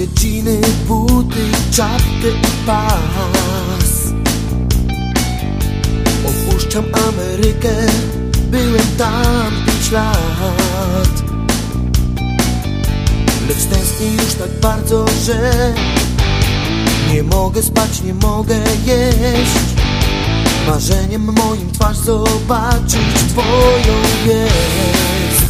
Moje dżiny, buty, czapkę i pas. Opuszczam Amerykę, byłem tam 5 lat. Lecz tęsknię już tak bardzo, że nie mogę spać, nie mogę jeść. Marzeniem moim twarz zobaczyć twoją jest.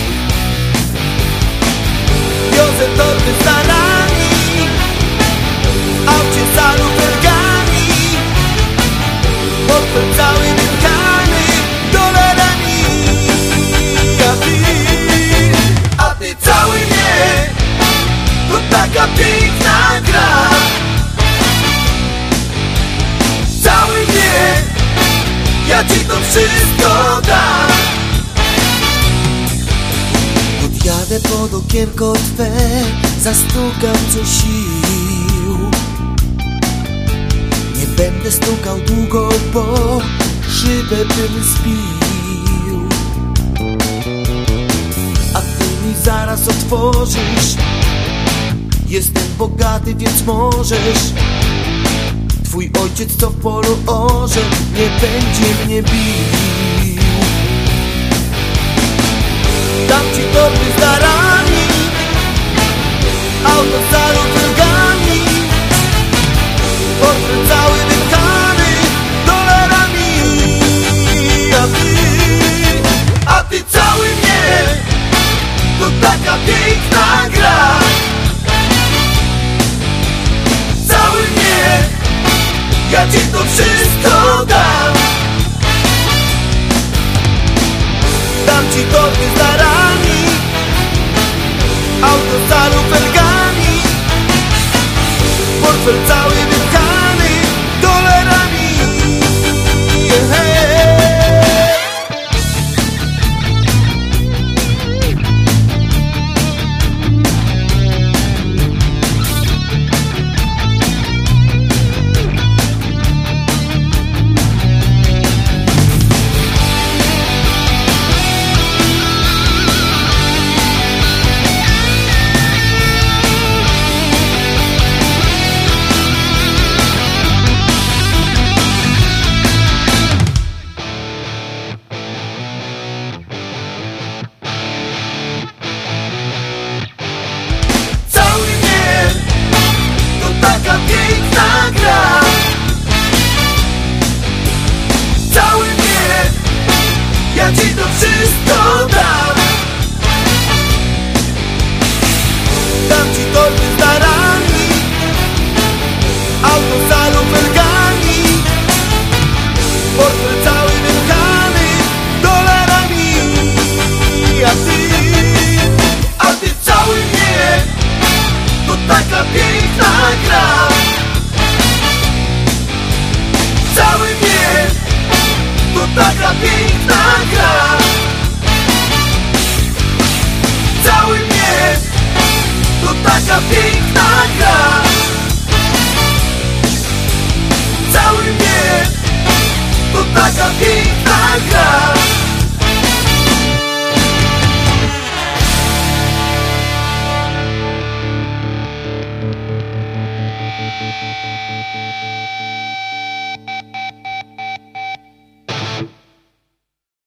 Wiozę torby z darami, aucie za luferkami, portfel cały wypchany dolarami. A ty cały nie, to taka piękna gra. Cały nie, ja ci to wszystko dam. Podjadę pod okienko twe, zastukam co sił. Nie będę stukał długo, bo szybę bym zbił. A ty mi zaraz otworzysz. Jestem bogaty, więc możesz. Twój ojciec, co w polu orze, nie będzie mnie bił. Dam ci torby z darami, auto za luferkami, portfel cały wypchany dolarami. A ty cały nie, to taka piękna gra. Cały nie, ja ci to wszystko dam. Dam ci torby z darami, auto za luferkami, portfel cały wypchany dolarami. Taka piękna gra. Cały nie, ja ci to wszystko dam. Dam ci torby z darami, auto za luferkami, portfel cały wypchany dolarami. A ty cały nie, to taka piękna gra. Cały nie, to taka piękna gra. Cały nie, to taka piękna gra. Cały nie, to taka piękna gra.